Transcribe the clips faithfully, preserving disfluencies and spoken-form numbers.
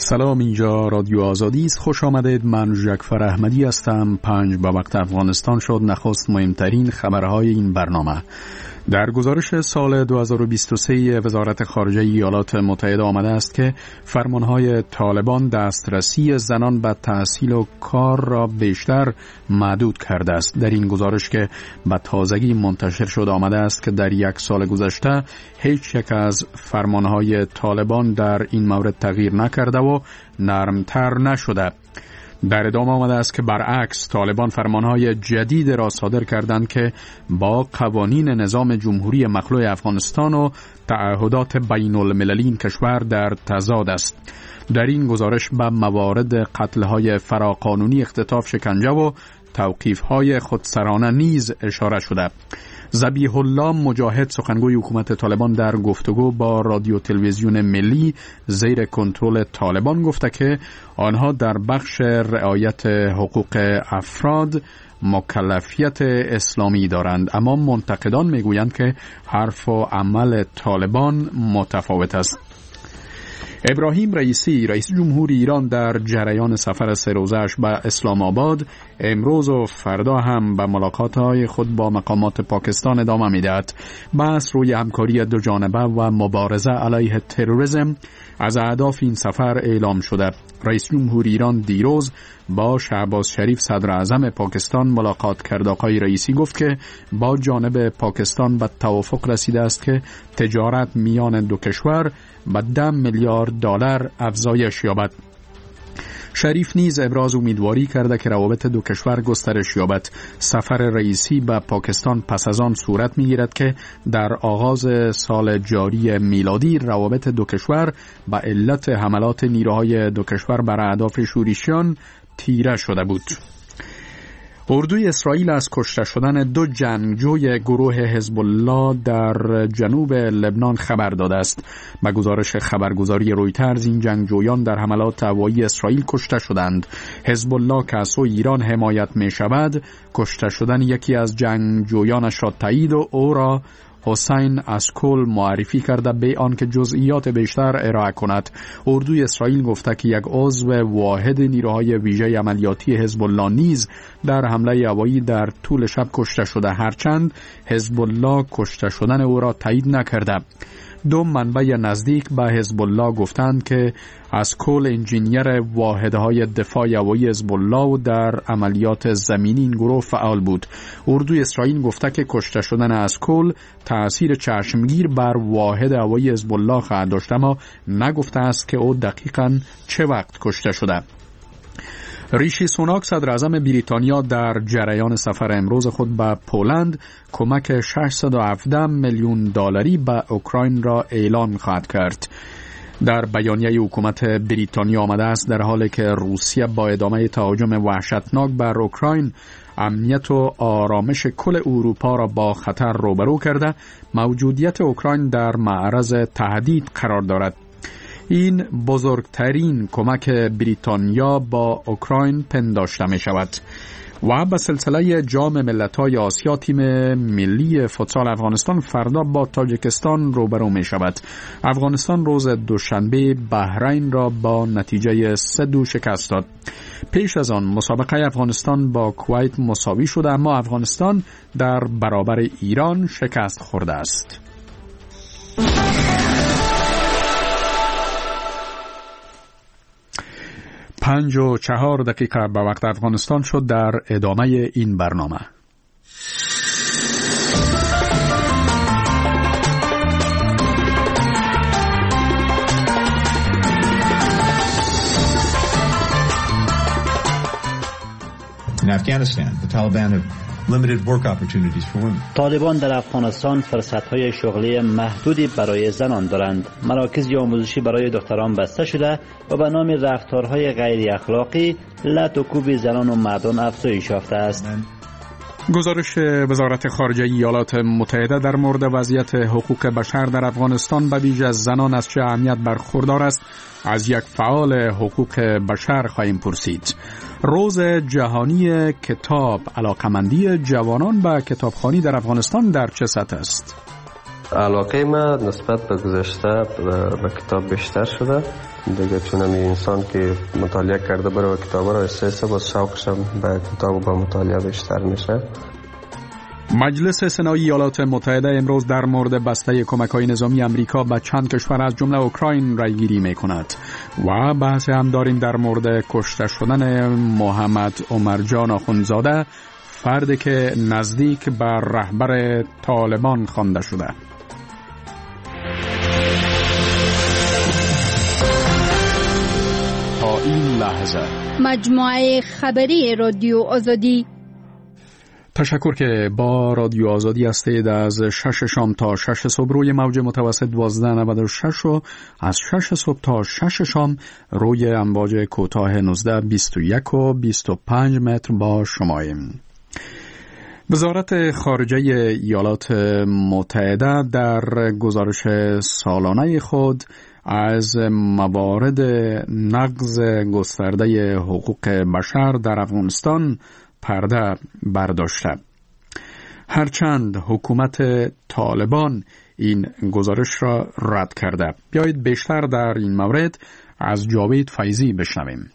سلام، اینجا رادیو آزادی است. خوش آمدید. من جعفر احمدی هستم. پنج به وقت افغانستان شد. نخست مهمترین خبرهای این برنامه. در گزارش سال دو هزار و بیست و سه وزارت خارجه ایالات متحده آمده است که فرمانهای طالبان دسترسی زنان به تحصیل و کار را بیشتر محدود کرده است. در این گزارش که به تازگی منتشر شده آمده است که در یک سال گذشته هیچ یک از فرمانهای طالبان در این مورد تغییر نکرده و نرمتر نشده. در ادامه آمده است که برعکس طالبان فرمانهای جدید را صادر کردند که با قوانین نظام جمهوری مخلوع افغانستان و تعهدات بین المللی این کشور در تضاد است. در این گزارش به موارد قتل‌های فراقانونی، اختطاف، شکنجه و توقیف‌های خودسرانه نیز اشاره شده. ذبیح الله مجاهد، سخنگوی حکومت طالبان، در گفتگو با رادیو تلویزیون ملی زیر کنترل طالبان گفته که آنها در بخش رعایت حقوق افراد مکلفیت اسلامی دارند، اما منتقدان میگویند که حرف و عمل طالبان متفاوت است. ابراهیم رئیسی، رئیس جمهور ایران، در جریان سفر سه روزه‌اش به اسلام آباد امروز و فردا هم به ملاقات‌های خود با مقامات پاکستان ادامه می‌دهد. بحث روی همکاری دو جانبه و مبارزه علیه تروریسم از اهداف این سفر اعلام شده. رئیس جمهور ایران دیروز با شهباز شریف صدر اعظم پاکستان ملاقات کرد. آقای رئیسی گفت که با جانب پاکستان به توافق رسیده است که تجارت میان دو کشور به ده میلیارد دلار افزایش یابد. شریف نیز ابراز امیدواری کرده که روابط دو کشور گسترش یابد. سفر رئیسی به پاکستان پس از آن صورت می‌گیرد که در آغاز سال جاری میلادی روابط دو کشور به علت حملات نیروهای دو کشور بر اهداف شورشیان تیره شده بود. اردوی اسرائیل از کشته شدن دو جنگجوی گروه حزب الله در جنوب لبنان خبر داده است. به گزارش خبرگزاری رویترز این جنگجویان در حملات هوایی اسرائیل کشته شدند. حزب الله که از سوی ایران حمایت می شود، کشته شدن یکی از جنگجویانش را تایید و او را حسین اسکول معرفی کرده به آنکه جزئیات بیشتر ارائه کند. اردوی اسرائیل گفته که یک عضو واحد نیروهای ویژه عملیاتی حزب الله نیز در حمله هوایی در طول شب کشته شده، هرچند حزب الله کشته شدن او را تایید نکرده. دو منبع نزدیک به حزب الله گفتند که اسکول انجینیر واحدهای دفاع هوایی حزب الله و در عملیات زمینی این گروه فعال بود. اردوی اسرائیل گفته که کشته شدن اسکول تأثیر چشمگیر بر واحد هوایی حزب الله خواهد داشت، اما نگفته است که او دقیقاً چه وقت کشته شده. ریشی سوناک، صدر اعظم بریتانیا، در جریان سفر امروز خود به پولند کمک ششصد و هفده میلیون دلاری به اوکراین را اعلان خواهد کرد. در بیانیه حکومت بریتانیا آمده است در حالی که روسیه با ادامه تهاجم وحشتناک بر اوکراین امنیت و آرامش کل اروپا را با خطر روبرو کرده، موجودیت اوکراین در معرض تهدید قرار دارد. این بزرگترین کمک بریتانیا با اوکراین پنداشته می شود. و به سلسله جام ملت‌های آسیا تیم ملی فوتسال افغانستان فردا با تاجیکستان روبرو می شود. افغانستان روز دوشنبه بحرین را با نتیجه سه دو شکست داد. پیش از آن مسابقه افغانستان با کویت مساوی شده، اما افغانستان در برابر ایران شکست خورده است. پنج و چهار دقیقه به وقت افغانستان شد. در ادامه این برنامه In Afghanistan, the Taliban have limited work opportunities for women. طالبان در افغانستان فرصت‌های شغلی محدودی برای زنان دارند. مراکز آموزشی برای دختران بسته شده و به نام رفتارهای غیر اخلاقی لط و کوب زنان و مردان افزایش یافته است. گزارش وزارت خارجه ایالات متحده در مورد وضعیت حقوق بشر در افغانستان به ویژه از زنان از چه اهمیت برخوردار است از یک فعال حقوق بشر خواهیم پرسید. روز جهانی کتاب، علاقمندی جوانان به کتابخوانی در افغانستان در چه سطح است؟ علاقه ما نسبت به گذشته به کتاب بیشتر شده دیگه، چون همی انسان که مطالعه کرده بره و کتاب را احساسه باز شوقشم به کتاب و به مطالعه بیشتر میشه. مجلس سنای ایالات متحده امروز در مورد بسته کمک‌های نظامی امریکا به چند کشور از جمله اوکراین رایگیری می‌کند و بحث هم داریم در مورد کشته شدن محمد عمرجان آخوندزاده، فردی که نزدیک به رهبر طالبان خوانده شده. تا این لحظه مجموعه خبری رادیو آزادی. تشکر که با رادیو آزادی هستید. از شش شام تا شش صبح روی موج متوسط دوازده نود و شش و از شش صبح تا شش شام روی امواج کوتاه نوزده بیست و یک و بیست و پنج متر با شماییم. وزارت خارجه ایالات متحده در گزارش سالانه خود از موارد نقض گسترده حقوق بشر در افغانستان پرده برداشته. هرچند حکومت طالبان این گزارش را رد کرده. بیایید بیشتر در این مورد از جاوید فیضی بشنویم.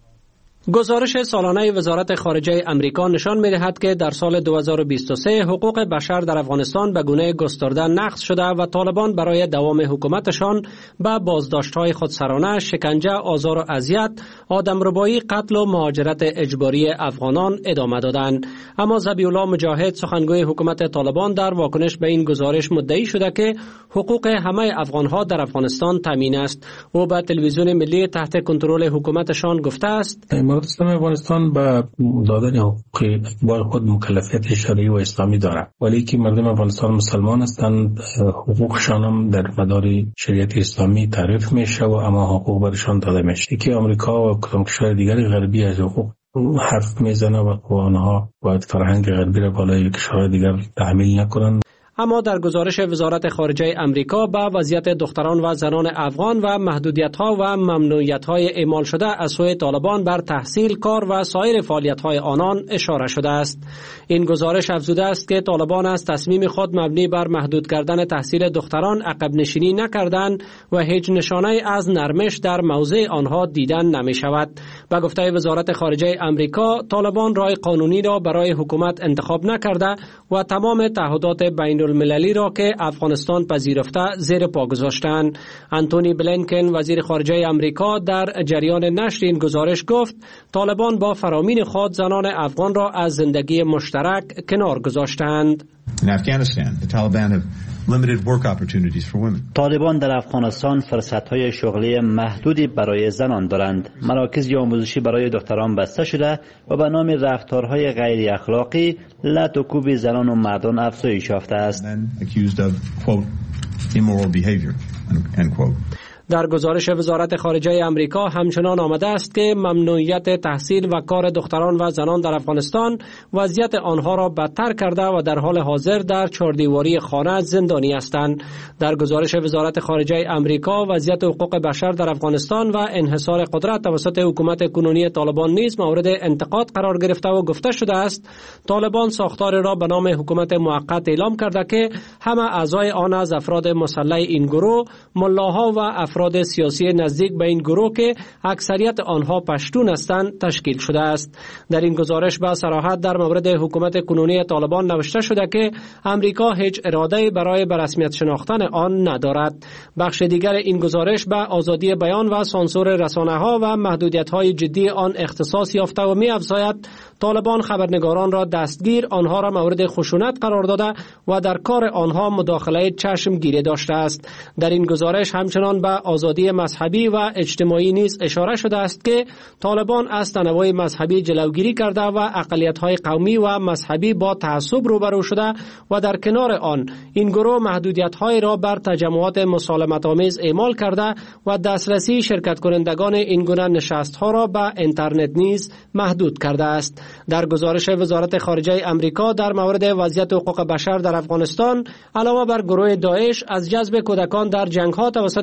گزارش سالانه وزارت خارجه امریکا نشان می‌دهد که در سال دو هزار و بیست و سه حقوق بشر در افغانستان به گونه گسترده نقض شده و طالبان برای دوام حکومتشان به بازداشت‌های خودسرانه، شکنجه، آزار و اذیت، آدمربایی، قتل و مهاجرت اجباری افغانان ادامه دادند. اما ذبیح الله مجاهد، سخنگوی حکومت طالبان، در واکنش به این گزارش مدعی شده که حقوق همه افغان‌ها در افغانستان تامین است. او به تلویزیون ملی تحت کنترل حکومتشان گفته است: اسلام افغانستان با دادن حقوق بار خود مکلفیت شرعی و اسلامی دارد، ولی که مردم افغانستان مسلمان هستند، حقوقشان هم در مدار شریعت اسلامی تعریف میشه و اما حقوق برشان داده میشه. که آمریکا و کدام کشور دیگری غربی از حقوق حرف میزنه و آنها باید فرهنگ غربی را بالای کشورهای دیگر تحمیل نکنند. اما در گزارش وزارت خارجه امریکا به وضعیت دختران و زنان افغان و محدودیت‌ها و ممنوعیت‌های اعمال شده از سوی طالبان بر تحصیل، کار و سایر فعالیت‌های آنان اشاره شده است. این گزارش افزوده است که طالبان از تصمیم خود مبنی بر محدود کردن تحصیل دختران عقب نشینی نکردند و هیچ نشانه از نرمش در موضع آنها دیدن نمی‌شود. به گفته وزارت خارجه امریکا، طالبان راه قانونی را برای حکومت انتخاب نکرده و تمام تعهدات بین المللی را که افغانستان پذیرفته زیر پا گذاشتند. انتونی بلینکن، وزیر خارجه امریکا، در جریان نشر این گزارش گفت طالبان با فرامین خود زنان افغان را از زندگی مشترک کنار گذاشتند. In Afghanistan, the Taliban have limited work opportunities for women. طالبان در افغانستان فرصت‌های شغلی محدودی برای زنان دارند. مراکز آموزشی برای دختران بسته شده و به نام رفتارهای غیر اخلاقی لط و کوب زنان و مردان افزایش یافته است. Accused of, quote, immoral behavior, end quote. در گزارش وزارت خارجه امریکا همچنان آمده است که ممنوعیت تحصیل و کار دختران و زنان در افغانستان وضعیت آنها را بدتر کرده و در حال حاضر در چهاردیواری خانه زندانی هستند. در گزارش وزارت خارجه امریکا وضعیت حقوق بشر در افغانستان و انحصار قدرت توسط حکومت کنونی طالبان نیز مورد انتقاد قرار گرفته و گفته شده است طالبان ساختار را به نام حکومت موقت اعلام کرده که همه اعضای آن از افراد مسلح این گروه، ملاها و افراد سیاسی نزدیک به این گروه که اکثریت آنها پشتون هستند تشکیل شده است. در این گزارش با صراحت در مورد حکومت کنونی طالبان نوشته شده که امریکا هیچ اراده برای به رسمیت شناختن آن ندارد. بخش دیگر این گزارش به آزادی بیان و سانسور رسانه‌ها و محدودیت‌های جدی آن اختصاص یافته و می‌افزاید طالبان خبرنگاران را دستگیر، آنها را مورد خشونت قرار داده و در کار آنها مداخله چشمگیری داشته است. در این گزارش همچنان به آزادی مذهبی و اجتماعی نیز اشاره شده است که طالبان از تنوع مذهبی جلوگیری کرده و اقلیت‌های قومی و مذهبی با تعصب روبرو شده و در کنار آن این گروه محدودیت‌های را بر تجمعات مسالمت‌آمیز اعمال کرده و دسترسی شرکت کنندگان این گونه نشست‌ها را به اینترنت نیز محدود کرده است. در گزارش وزارت خارجه امریکا در مورد وضعیت حقوق بشر در افغانستان علاوه بر گروه داعش از جذب کودکان در جنگ‌ها توسط طالبان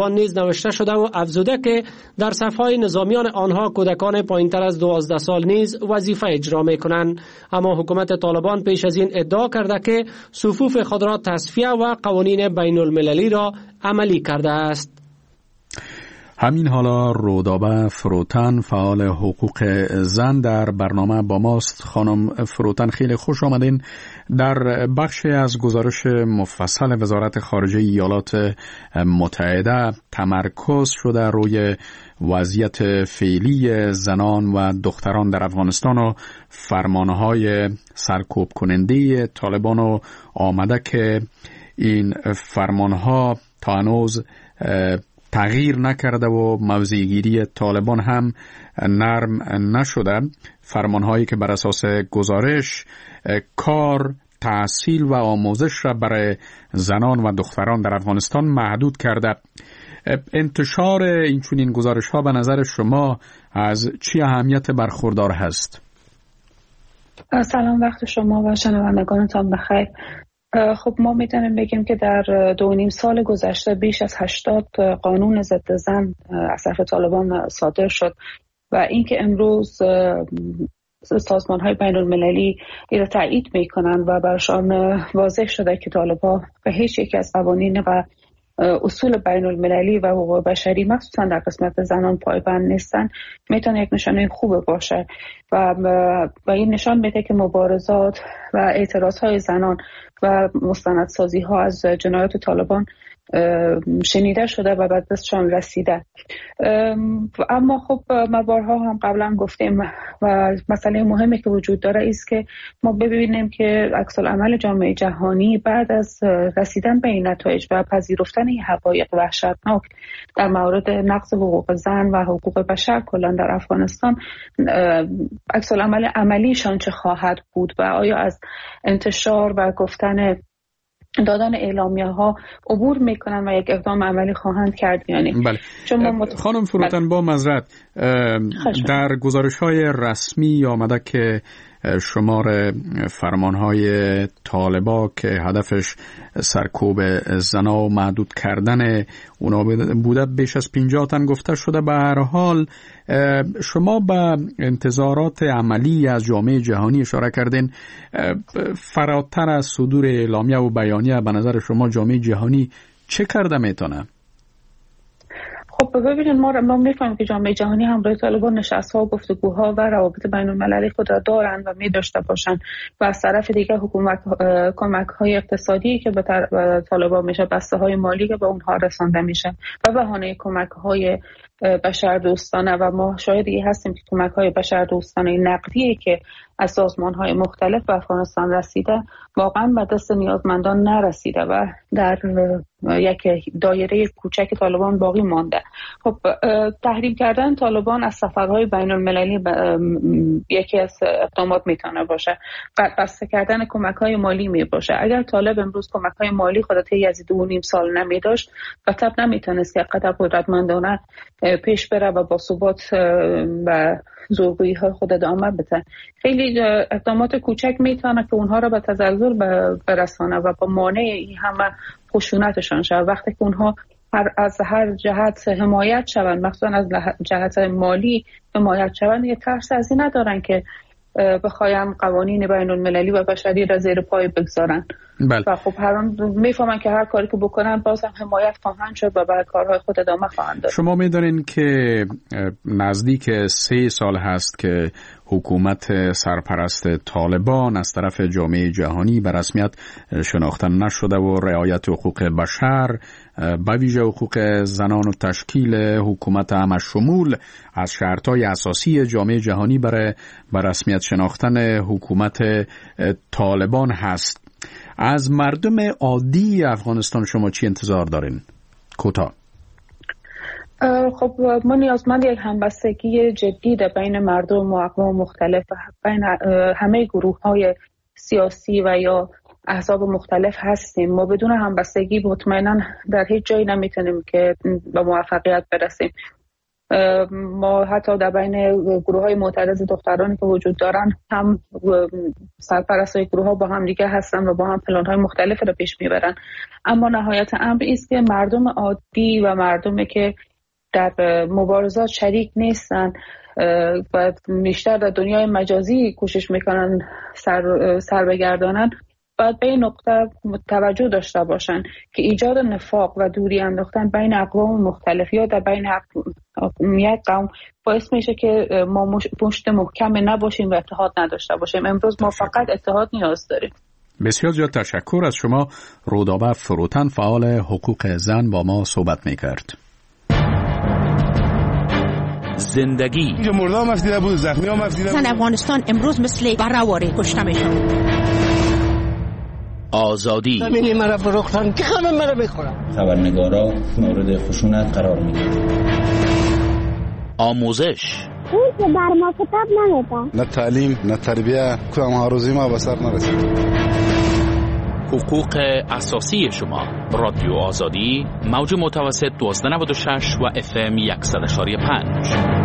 طالبان نیز نوشته شده و افزوده که در صفهای نظامیان آنها کودکان پایینتر از دوازده سال نیز وظیفه اجرا می کنند. اما حکومت طالبان پیش از این ادعا کرده که صفوف خود را تصفیه و قوانین بین المللی را عملی کرده است. همین حالا رودابه فروتن فعال حقوق زن در برنامه با ماست. خانم فروتن خیلی خوش آمدین. در بخشی از گزارش مفصل وزارت خارجه ایالات متحده تمرکز شده روی وضعیت فعلی زنان و دختران در افغانستان و فرمانهای سرکوب کننده طالبان و آمده که این فرمانها تا هنوز تغییر نکرده و موضع‌گیری طالبان هم نرم نشده. فرمانهایی که بر اساس گزارش کار، تحصیل و آموزش را برای زنان و دختران در افغانستان محدود کرده. انتشار این چنین گزارش‌ها به نظر شما از چی اهمیت برخوردار هست؟ سلام، وقت شما و شنوندگانتان بخیر. خب ما میتونیم بگیم که در دو نیم سال گذشته بیش از هشتاد قانون ضد زن از طرف طالبان صادر شد و اینکه امروز سازمان های بین المللی این را تایید میکنند و برشان واضح شده که طالبان به هیچ یک از قوانین و اصول بین المللی و حقوق بشری مخصوصا در قسمت زنان پایبند نیستن، میتونه یک نشانه خوبه باشه و و این نشان میده که مبارزات و اعتراض های زنان و مستندسازی ها از جنایات طالبان شنیده شده و به دستشان رسیده. اما خب ما بارها هم قبلا گفتیم و مسئله مهمی که وجود داره است که ما ببینیم که عکس العمل جامعه جهانی بعد از رسیدن به این نتایج و پذیرفتن این حقایق وحشتناک در مورد نقض حقوق زن و حقوق بشر کلا در افغانستان، عکس العمل عملیشان چه خواهد بود و آیا از انتشار و گفتن دادن اعلامیه ها عبور میکنن و یک اقدام عملی خواهند کرد یا نه؟ بله. مت... خانم فروتن با معذرت در گزارش های رسمی آمده که شمار فرمانهای طالبا که هدفش سرکوب زنا و محدود کردن اونا بوده بیش از پنجاه تن گفته شده. به هر حال شما به انتظارات عملی از جامعه جهانی اشاره کردین. فراتر از صدور اعلامیه و بیانیه به نظر شما جامعه جهانی چه کرده میتونه؟ خب ببینید ما ما میفهمیم که جامعه جهانی همراه طالبان نشست‌ها و گفتگوها و روابط بین‌المللی خود را دارند و می داشته باشند و از طرف دیگر حکومت کمک‌های اقتصادی که به طالبان میشه، بسته‌های مالی که به اونها رسانده میشه و بهانه کمک‌های بشردوستانه و ما شاهدی هستیم که کمک‌های بشردوستانه نقدی که از سازمان‌های مختلف به افغانستان رسیده واقعا به دست نیازمندان نرسیده و در یک دایره کوچک طالبان باقی مانده. خب تحریم کردن طالبان از سفرهای بین المللی یکی از اقدامات میتونه باشه. بسته کردن کمک‌های مالی می باشه. اگر طالب امروز کمک‌های مالی خود طی از دو نیم سال نمی داشت و طب نمیتونست که قدر قدرتمندانه پیش بره و با ثبات و زورگویی های خود ادامه بده. خیلی اقدامات کوچک میتونه که اونها را به تزلزل برسانه و با مانع این همه خشونتشان شود. وقتی که اونها هر از هر جهت حمایت شوند، مخصوصا از جهت مالی حمایت شوند، یه ترس از این ندارن که بخوایم قوانین بین المللی و بشری را زیر پای بگذارن. بله. و خب هر میفهمن که هر کاری که بکنن باز هم حمایت خواهند شد و به کارهای خود ادامه خواهند داد. شما میدونین که نزدیک سه سال هست که حکومت سرپرست طالبان از طرف جامعه جهانی به رسمیت شناخته نشده و رعایت حقوق بشر به ویژه حقوق زنان و تشکیل حکومت همشمول از شرطهای اساسی جامعه جهانی برای به رسمیت شناختن حکومت طالبان هست. از مردم عادی افغانستان شما چی انتظار دارین؟ کوتاه. خب ما نیازمند یک همبستگی جدی در بین مردم و اقوام مختلف، بین همه گروه های سیاسی و یا احزاب مختلف هستیم. ما بدون همبستگی مطمئنا در هیچ جایی نمیتونیم که به موفقیت برسیم. ما حتی در بین گروه های معترض دخترانی که وجود دارن هم سرپرستای گروه ها با هم دیگه هستن و با هم پلان های مختلف رو پیش میبرن. اما نهایت امر است که مردم عادی و مردمی که در مبارزات شریک نیستن و بیشتر در دنیای مجازی کوشش میکنن سر, سر بگردانن باید به این نقطه توجه داشته باشن که ایجاد نفاق و دوری انداختن بین اقوام مختلف یا در بین یک قوم باعث میشه که ما پشت محکم نباشیم و اتحاد نداشته باشیم. امروز ما فقط اتحاد نیاز داریم. بسیار زیاد تشکر از شما. رودابه فروتن، فعال حقوق زن، با ما صحبت میکرد. زندگی اینجا مردا هم افدیده بود، زخمی هم افدیده بود. زن افغانستان امروز مثل برآواره کشته میشن. آزادی زمینی مرا فروختن که همه مرا میخورن. خبرنگارا مورد خشونت قرار میگیرن. آموزش اون که بر ما کتاب نمیده. نه تعلیم نه تربیه، کدام هاروزی ما به سر نرسید. حقوق اساسی شما. رادیو آزادی، موج متوسط دوازده نود و شش و اف ام صد و شش و پنج.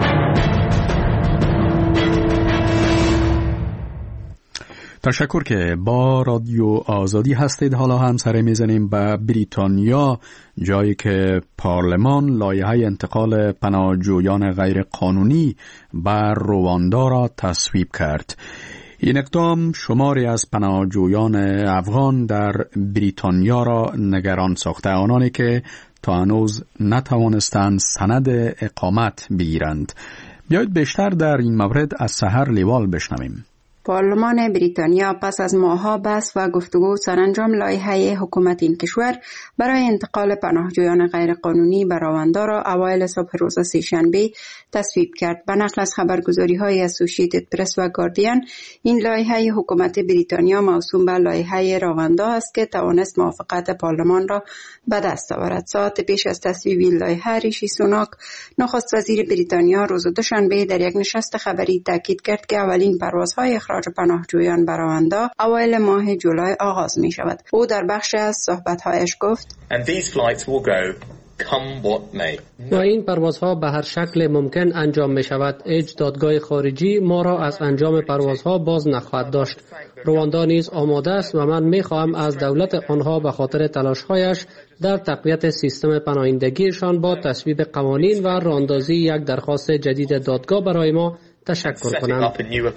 تشکر که با رادیو آزادی هستید. حالا هم سر میزنیم به بریتانیا، جایی که پارلمان لایحه انتقال پناهجویان غیر قانونی بر رواندا را تصویب کرد. این اقدام شماری از پناهجویان افغان در بریتانیا را نگران ساخته، آنانی که تا هنوز نتوانستند سند اقامت بگیرند. بیایید بیشتر در این مورد از سحر لیوال بشنویم. پارلمان بریتانیا پس از ماه‌ها بحث و گفتگو سرانجام لایحه حکومت این کشور برای انتقال پناهجویان غیرقانونی به رواندا را اوایل صبح روز سه‌شنبه تصویب کرد. به نقل از خبرگزاری‌های اسوسییتد پرس و گاردین، این لایحه حکومت بریتانیا موسوم به لایحه رواندا است که توانست موافقت پارلمان را به دست آورد. ساعت پیش از تصویب این لایحه، ریشی سوناک، نخست وزیر بریتانیا، روز دوشنبه در یک نشست خبری تاکید کرد که اولین پروازهای اخراج پناهجویان به رواندا اوایل ماه جولای آغاز می شود. او در بخش از صحبت‌هایش گفت: And these flights will go come what may. و این پروازها به هر شکل ممکن انجام می شود. هیچ دادگاه خارجی ما را از انجام پروازها باز نخواهد داشت. رواندا نیز آماده است و من می خواهم از دولت آنها به خاطر تلاش‌هایش در تقویت سیستم پناهندگیشان با تصویب قوانین و راهاندازی یک درخواست جدید دادگاه برای ما تشکر کنم.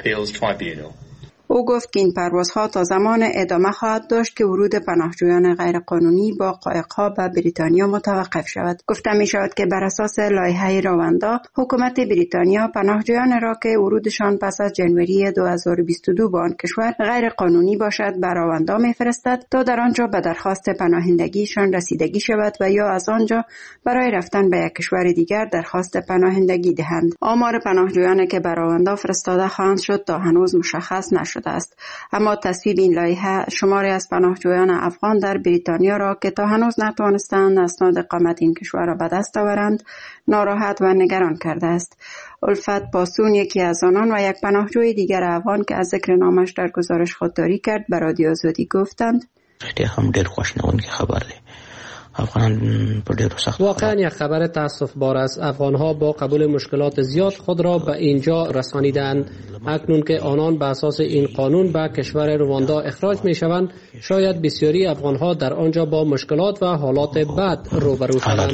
او گفت که این پروازها تا زمان ادامه خواهد داشت که ورود پناهجویان غیرقانونی با قایق‌ها به بریتانیا متوقف شود. گفته می شود که بر اساس لایحه رواندا، حکومت بریتانیا پناهجویان را که ورودشان پس از جنوری دو هزار و بیست و دو به آن کشور غیرقانونی باشد به رواندا می‌فرستد تا در آنجا به درخواست پناهندگیشان رسیدگی شود و یا از آنجا برای رفتن به یک کشور دیگر درخواست پناهندگی دهند. آمار پناهجویانی که به رواندا فرستاده خواهند شد تا هنوز مشخص نشد است. اما تصویب این لایحه شماری از پناهجویان افغان در بریتانیا را که تا هنوز نتوانستند اسناد اقامت این کشور را به دست آورند ناراحت و نگران کرده است. الفت پاسون، یکی از آنان و یک پناهجوی دیگر افغان که از ذکر نامش در گزارش خودداری کرد، به رادیو آزادی گفتند: هم ډېر خوشنونکی خبر دی. واقعا یک خبر تاسف بار است. افغانها با قبول مشکلات زیاد خود را به اینجا رسانیدند. اکنون که آنان به اساس این قانون به کشور رواندا اخراج می شوند، شاید بسیاری افغانها در آنجا با مشکلات و حالات بد روبرو شوند.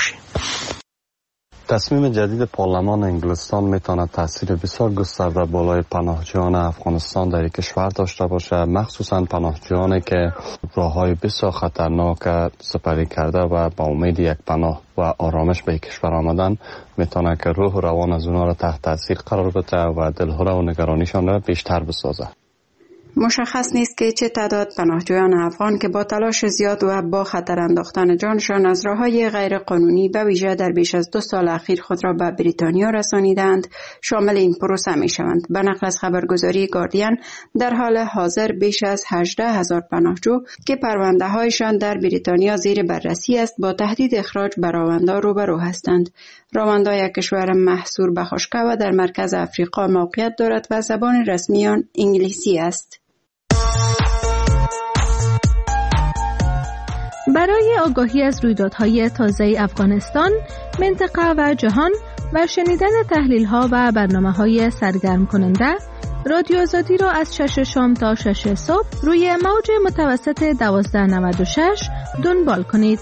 تصمیم جدید پارلمان انگلستان میتواند تاثیر بسیار گسترده بالای پناهجویان افغانستان در کشور داشته باشد، مخصوصا پناهجویانی که راههای بسیار خطرناک سپری کرده و با امید یک پناه و آرامش به کشور آمدن میتواند که روح و روان از اونها را تحت تاثیر قرار بده و دلهره و نگرانیشان را بیشتر بسازه. مشخص نیست که چه تعداد پناهجویان افغان که با تلاش زیاد و با خطر انداختن جانشان از راههای غیر قانونی به ویژه در بیش از دو سال اخیر خود را به بریتانیا رسانیدند شامل این پروسه می شوند. به نقل از خبرگزاری گاردین، در حال حاضر بیش از هجده هزار پناهجو که پرونده هایشان در بریتانیا زیر بررسی است با تهدید اخراج به رواندا روبرو هستند. رواندا یک کشور محصور به خشکی و در مرکز افریقا موقعیت دارد و زبان رسمی آن انگلیسی است. برای آگاهی از رویدادهای تازه افغانستان، منطقه و جهان، و شنیدن تحلیل ها و برنامه های سرگرم کننده، رادیو آزادی را از شش شام تا شش صبح روی موج متوسط دوازده نود و شش دنبال کنید.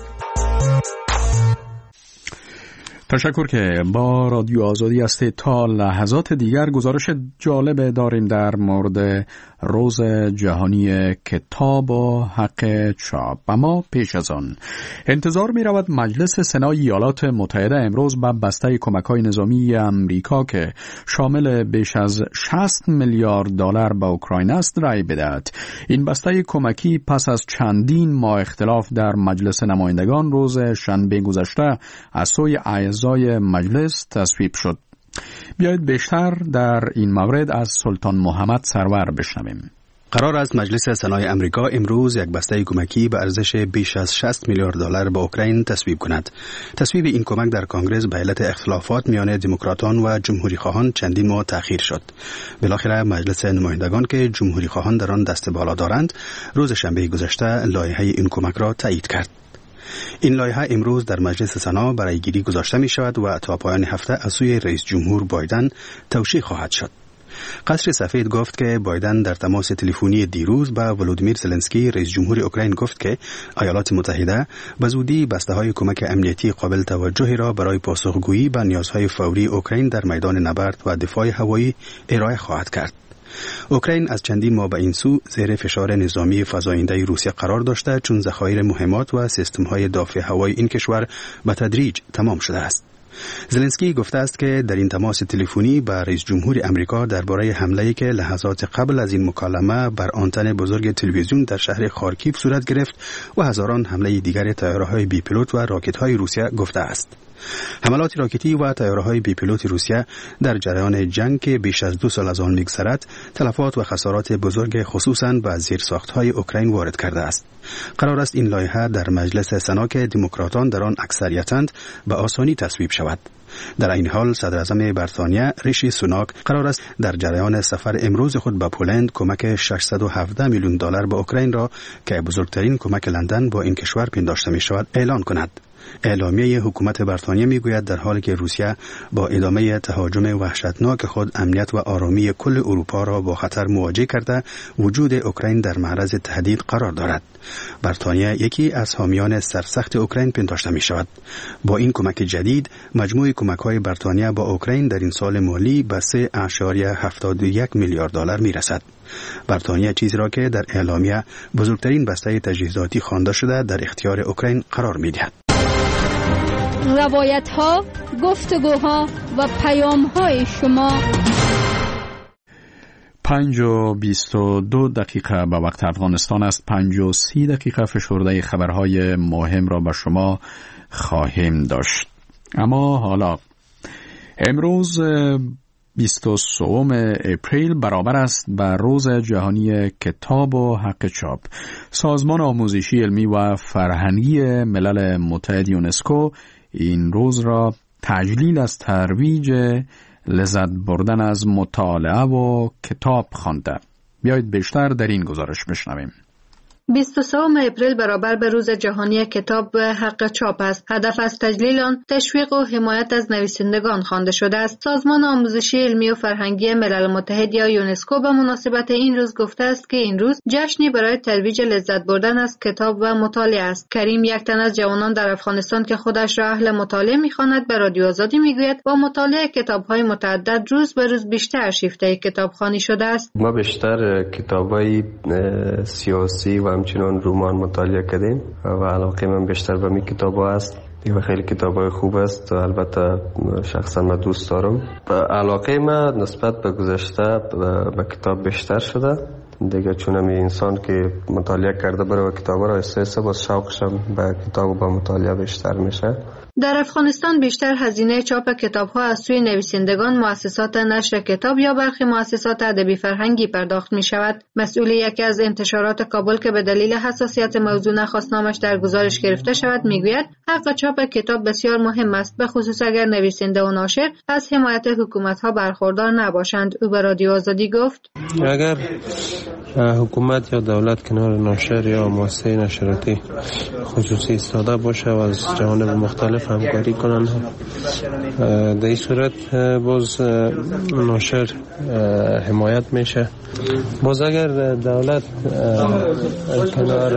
تشکر که با رادیو آزادی هستید. تا لحظات دیگر گزارش جالب داریم در مورد روز جهانی کتاب و حق چاپ. اما پیش از آن انتظار می رود مجلس سنای ایالات متحده امروز به بسته کمک‌های نظامی امریکا که شامل بیش از شصت میلیارد دلار به اوکراین است رأی بدهد. این بسته کمکی پس از چندین ماه اختلاف در مجلس نمایندگان روز شنبه گذشته از سوی اعضای مجلس تصویب شد. بیایید بیشتر در این مورد از سلطان محمد سرور بشنویم. قرار است مجلس سنای امریکا امروز یک بسته کمکی به ارزش بیش از شصت میلیارد دلار به اوکراین تصویب کند. تصویب این کمک در کنگره به علت اختلافات میان دموکراتان و جمهوری خواهان چندین ماه تأخیر شد. بالاخره مجلس نمایندگان که جمهوری خواهان در آن دست بالا دارند، روز شنبه گذشته لایحه این کمک را تایید کرد. این لایحه امروز در مجلس سنا برای گیری گذاشته می شود و تا پایان هفته از سوی رئیس جمهور بایدن توشیح خواهد شد. قصر سفید گفت که بایدن در تماس تلفنی دیروز با ولودیمیر زلنسکی رئیس جمهور اوکراین گفت که ایالات متحده به زودی بسته‌های کمک امنیتی قابل توجهی را برای پاسخگویی به نیازهای فوری اوکراین در میدان نبرد و دفاع هوایی ارائه خواهد کرد. اوکراین از چندین ماه به این سو زیر فشار نظامی فزاینده روسیه قرار داشته، چون ذخایر مهمات و سیستم‌های دفاع هوایی این کشور به تدریج تمام شده است. زلنسکی گفته است که در این تماس تلفنی با رئیس جمهور امریکا درباره حمله‌ای که لحظات قبل از این مکالمه بر آنتن بزرگ تلویزیون در شهر خارکیف صورت گرفت و هزاران حمله دیگر طیاره‌های بی پیلوت و راکت‌های روسیه گفته است. حملات راکتی و طیاره‌های بی پیلوت روسیه در جریان جنگ که بیش از دو سال از آن می‌گذرد تلفات و خسارات بزرگ خصوصاً به زیرساخت‌های اوکراین وارد کرده است. قرار است این لایحه در مجلس سنا که دموکراتان در آن اکثریتند به آسانی تصویب شود. در این حال صدر اعظم بریتانیا ریشی سوناک قرار است در جریان سفر امروز خود به پولند کمک ششصد و هفده میلیون دلار به اوکراین را که بزرگترین کمک لندن با این کشور پنداشته می شود اعلان کند. اعلامیه حکومت بریتانیا میگوید در حالی که روسیه با ادامه تهاجم وحشتناک خود امنیت و آرامی کل اروپا را با خطر مواجه کرده، وجود اوکراین در معرض تهدید قرار دارد. بریتانیا یکی از حامیان سرسخت اوکراین پنداشته می شود. با این کمک جدید مجموع کمک‌های بریتانیا با اوکراین در این سال مالی به سه اعشاریه هفتاد و یک میلیارد دلار می رسد. بریتانیا چیزی را که در اعلامیه بزرگترین بسته تجهیزاتی خوانده شده در اختیار اوکراین قرار می دهد. روایت ها، گفتگوها و پیام های شما. پنج و بیست و دو دقیقه به وقت افغانستان است. پنج و سی دقیقه فشرده خبرهای مهم را به شما خواهیم داشت. اما حالا امروز بیست و سوم اپریل برابر است با روز جهانی کتاب و حق چاپ. سازمان آموزشی علمی و فرهنگی ملل متحد یونسکو این روز را تجلیل از ترویج لذت بردن از مطالعه و کتاب خوانده. بیایید بیشتر در این گزارش بشنویم. بیست و سوم اپریل برابر به روز جهانی کتاب و حق چاپ است. هدف از تجلیل آن تشویق و حمایت از نویسندگان خوانده شده است. سازمان آموزشی علمی و فرهنگی ملل متحد یا یونسکو به مناسبت این روز گفته است که این روز جشنی برای ترویج لذت بردن از کتاب و مطالعه است. کریم، یک تن از جوانان در افغانستان که خودش را اهل مطالعه می‌خواند، به رادیو آزادی میگوید با مطالعه کتاب‌های متعدد روز به روز بیشتر شیفته کتابخوانی شده است. ما بیشتر کتاب‌های سیاسی و همچنان رمان مطالعه کردیم و علاقه من بیشتر به می کتاب ها است و خیلی کتاب های خوب است و البته شخصا من دوست دارم. علاقه من نسبت به گذشته به کتاب بیشتر شده دیگه، چون همی انسان که مطالعه کرده برای کتاب را احساس با شوقشم به کتاب و به مطالعه بیشتر میشه. در افغانستان بیشتر هزینه چاپ کتاب‌ها از سوی نویسندگان، مؤسسات نشر کتاب یا برخی مؤسسات ادبی فرهنگی پرداخت می‌شود. مسئول یکی از انتشارات کابل که به دلیل حساسیت موضوع نخواست نامش در گزارش گرفته شود میگوید حق چاپ کتاب بسیار مهم است، به خصوص اگر نویسنده و ناشر از حمایت حکومت‌ها برخوردار نباشند. او به رادیو آزادی گفت: اگر حکومت یا دولت کنار ناشر یا مؤسسه نشراتی خصوصی ایستاده باشه و از جوانب مختلف همکاری کنند. در این صورت باز ناشر حمایت میشه. باز اگر دولت کنار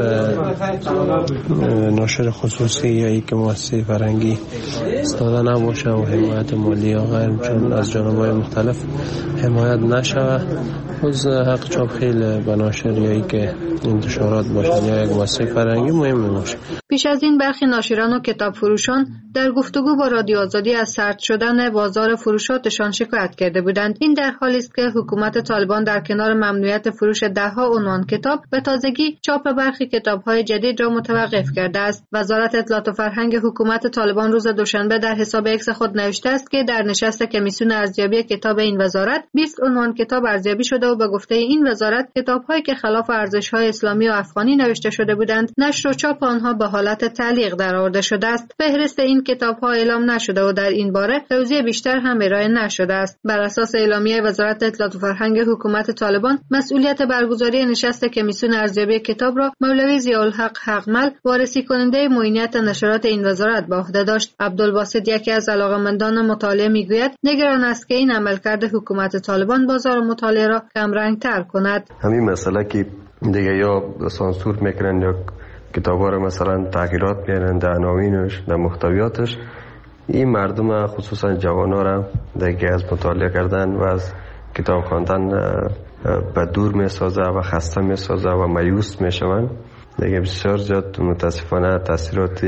ناشر خصوصی یا یک مؤسسه فرهنگی ایستاده نباشه و حمایت مالی یا غیر چون از جانب‌های مختلف حمایت نشه، باز حق چاپ خیلی به ناشر یا یک انتشارات باشه یا یک مؤسسه فرهنگی مهم باشه. پیش از این برخی ناشران و کتاب فروشان در گفتگو با رادیو آزادی از سرد شدن بازار فروشاتشان شکایت کرده بودند. این در حالی است که حکومت طالبان در کنار ممنوعیت فروش ده‌ها عنوان کتاب به تازگی چاپ برخی کتاب‌های جدید را متوقف کرده است. وزارت اطلاعات و فرهنگ حکومت طالبان روز دوشنبه در حساب اکس خود نوشته است که در نشست کمیسیون ارزیابی کتاب این وزارت بیست عنوان کتاب ارزیابی شده و به گفته این وزارت کتاب‌هایی که خلاف ارزش‌های اسلامی و افغانی نوشته شده بودند نشر و چاپ آنها به حالت تعلیق درآورده شده است. فهرست این کتاب‌ها اعلام نشده و در این باره توضیح بیشتر هم ارائه نشده است. بر اساس اعلامیه وزارت اطلاعات و فرهنگ حکومت طالبان مسئولیت برگزاری نشست کمیسیون ارزیابی کتاب را مولوی ضیاءالحق حقمل وارسی کننده معینیت نشرات این وزارت به عهده داشت. عبدالباسط یکی از علاقه‌مندان مطالعه میگوید نگران است که این عملکرد حکومت طالبان بازار مطالعه را کمرنگ‌تر کند. همین مسئله که دیگه یا سانسور میکنن یا کتابا را مثلا تغییرات میارن در عناوینش در محتویاتش، این مردم خصوصا جوانا را دیگه از مطالعه کردن و از کتاب خواندن به دور میسازه و خسته میسازه و مایوس میشون. دیگه بسیار زیاد متاسفانه تاثیرات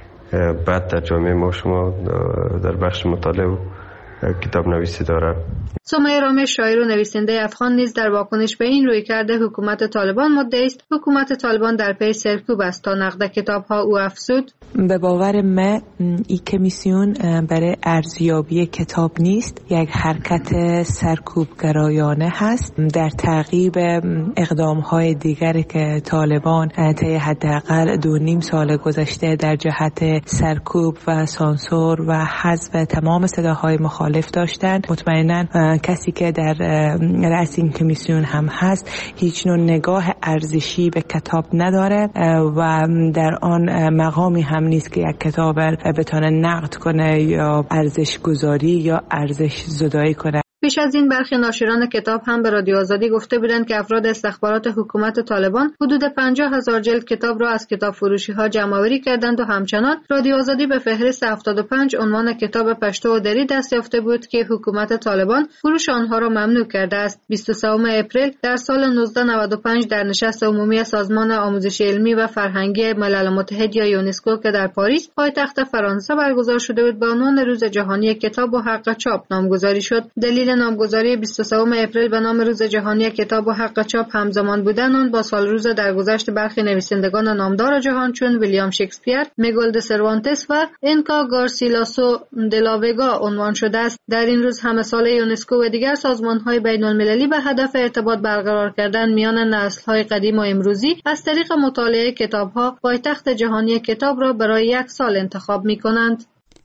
بد در جامعه ما شما در بخش مطالعه و کتاب نویسی داره. سمیه رامش شاعر و نویسنده افغان نیز در واکنش به این رویکرد حکومت طالبان مدعی است حکومت طالبان در پی سرکوب است تا نقد کتاب‌ها. او افزود: به باور من این کمیسیون برای ارزیابی کتاب نیست، یک حرکت سرکوبگرایانه هست در تعقیب اقدام‌های دیگری که طالبان طی حداقل دو نیم سال گذشته در جهت سرکوب و سانسور و حذف تمام صداهای مخالف داشتند. مطمئناً کسی که در رأس این کمیسیون هم هست هیچ نوع نگاه ارزشی به کتاب نداره و در آن مقامی هم نیست که یک کتاب بتونه نقد کنه یا ارزش گذاری یا ارزش زدایی کنه. پیش از این برخی ناشران کتاب هم به رادیو آزادی گفته بودند که افراد استخبارات حکومت طالبان حدود پنجاه هزار جلد کتاب را از کتاب فروشی ها جمع‌آوری کردند و همچنان رادیو آزادی به فهرست هفتاد و پنج عنوان کتاب پشتو و دری دست یافته بود که حکومت طالبان فروش آنها را ممنوع کرده است. بیست و سوم اپریل در سال نوزده نود و پنج در نشست عمومی سازمان آموزش علمی و فرهنگی ملل متحد یا یونسکو که در پاریس پایتخت فرانسه برگزار شده بود به عنوان روز جهانی کتاب و حق چاپ نامگذاری شد. دلیل نامگذاری بیست و سوم اپریل به نام روز جهانی کتاب و حق چاپ همزمان بودن آن با سال روز درگذشت برخی نویسندگان نامدار جهان چون ویلیام شکسپیر، میگل د سروانتس و انکا گارسیلاسو دلاوگا عنوان شده است. در این روز همه سال یونسکو و دیگر سازمان‌های بین‌المللی به هدف ارتباط برقرار کردن میان نسل‌های قدیم و امروزی از طریق مطالعه کتاب‌ها پایتخت جهانی کتاب را برای یک سال انتخاب می‌کنند.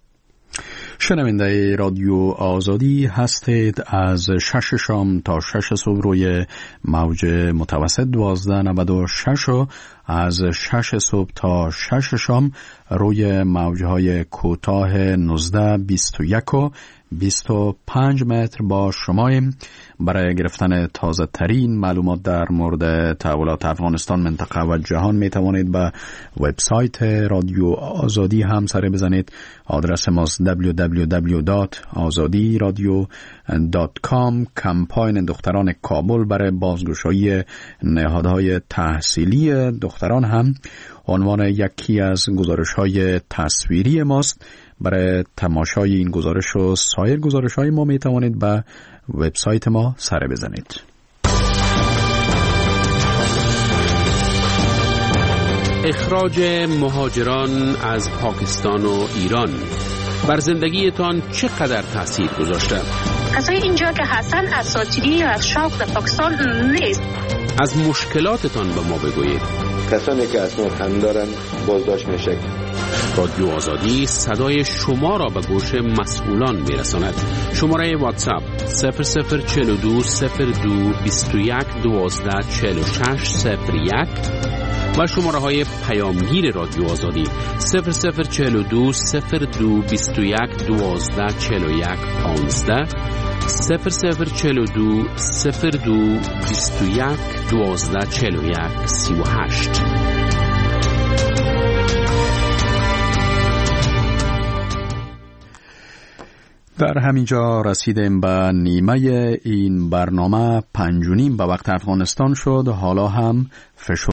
شنونده رادیو آزادی هستید. از شش شام تا شش صبح روی موج متوسط دوازده نود و شش و از شش صبح تا شش شام روی موجهای کوتاه نوزده بیست و یک و بیست و پنج متر با شماییم. برای گرفتن تازه ترین معلومات در مورد تحولات افغانستان، منطقه و جهان می توانید به وبسایت رادیو آزادی هم سر بزنید. آدرس ماست دبلیو دبلیو دبلیو دات آزادی رادیو دات کام. کمپاین دختران کابل برای بازگشایی نهادهای تحصیلی دختران هم عنوان یکی از گزارش‌های تصویری ماست. برای تماشای این گزارش و سایر گزارش‌های ما می توانید به وبسایت ما سر بزنید. اخراج مهاجران از پاکستان و ایران بر زندگیتان چقدر تأثیر گذاشته؟ کسای اینجا که هستن اساطیری یا از شوق به پاکستان نیست. از مشکلاتتان به ما بگویید. کسانی که اسناد هم دارن بازداشت میشه. رادیو آزادی صدای شما را به گوش مسئولان میرساند. شماره واتساپ صفر صفر چهل و دو صفر دو بیست و یک دوازده چهل و شش صفر یک و شماره های پیامگیر رادیو آزادی صفر صفر چهل و دو صفر دو بیست و یک دوازده چهل و یک پانزده صفر صفر چهل و دو صفر دو بیست و یک دوازده چهل و یک سی و هشت. در همینجا رسیدیم به نیمه این برنامه. پنج و نیم به وقت افغانستان شد. حالا هم فشار